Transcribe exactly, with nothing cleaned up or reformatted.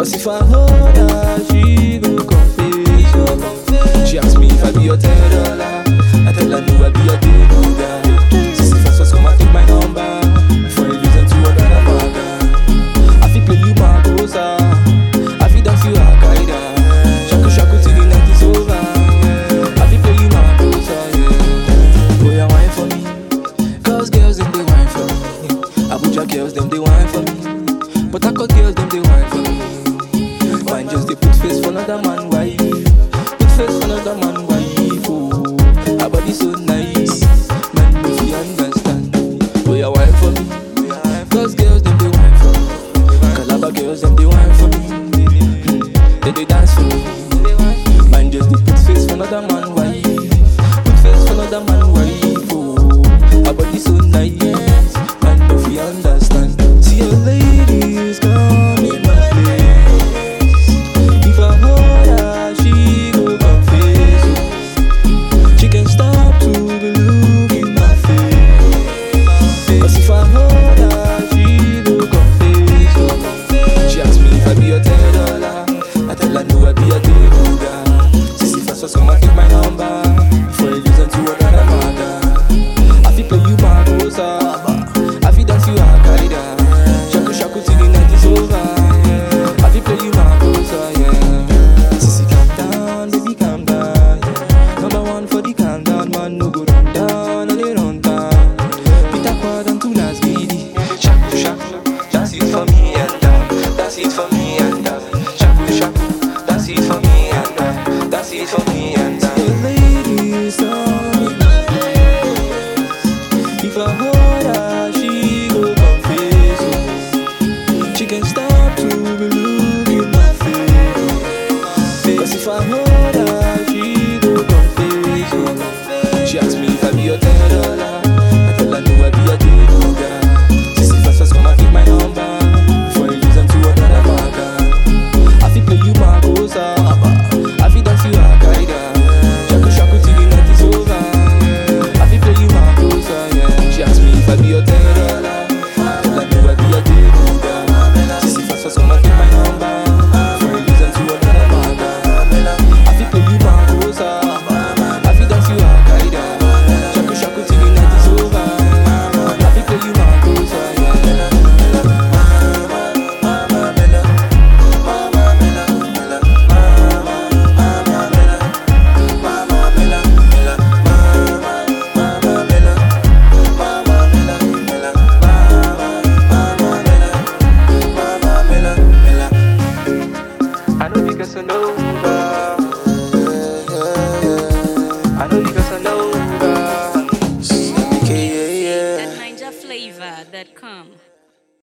Cause if I hold her, she gon' confess. She ask me if I be your ten dollar. I tell her no, I be your day guy. Sissy first was come and take my number before you listen to another maga. I fi play you Magosa, I fi dance you Al-Qaeda. Shaku shaku till the night is over. I fi play you Magosa, yeah. Boy, you wine for me, cause girls them they wine for me. Abuja girls them they wine for me, but I got girls them they wine for me. Mine just they put face for another man wife, put face for another man wife. Oh, her body so nice, man if you understand. Boy, you wine for me, cause girls them they wine for me. Calabar girls them they wine for me, mm, they they dance for me. Mine just they put face for another man wife, put face for another man wife. Oh, her body so nice, man if you understand. See your ladies come in my place. If I hold her, she go confess. She can't stop to be looking my face. Cause if I hold her, she go confess. She ask me if I be your ten dollar. I tell her no, I be your day guy. Sissy first was come and take my number before you listen to another maga. I fi play you Magosa, I fi dance you Al-Qaeda. Shaku shaku till the night is over. I fi play you Magosa, yeah. Sissy calm down, baby calm down, yeah. Number one for the calm down, man no go run down, no they run down. Peter Quad and two last greedy. Shaku shaku, that's it for me and that. That's it for me and that. Shaku shaku, that's it for me and that. That's it for me and that. The ladies on my face. If I hold her, she go confess. Oh. She can't stop to be looking my face. Cause if I hold her, she go confess. Oh. She ask me if I be your ten dollar. I tell her no, I be your day guy. Sissy first was come and take my number before you listen to another maga. I fi play you Magosa, I fi dance you Al-Qaeda. Shaku shaku till the night is over. I fi play you Magosa, yeah. She ask me if I be your ten dollar. I tell her no, I be your day guy. Sissy first was come and take my number before you listen to another maga. I fi play you Magosa, I fi dance you Al-Qaeda. Shaku shaku till the night is over. I fi play you Magosa, yeah. I know you get so over.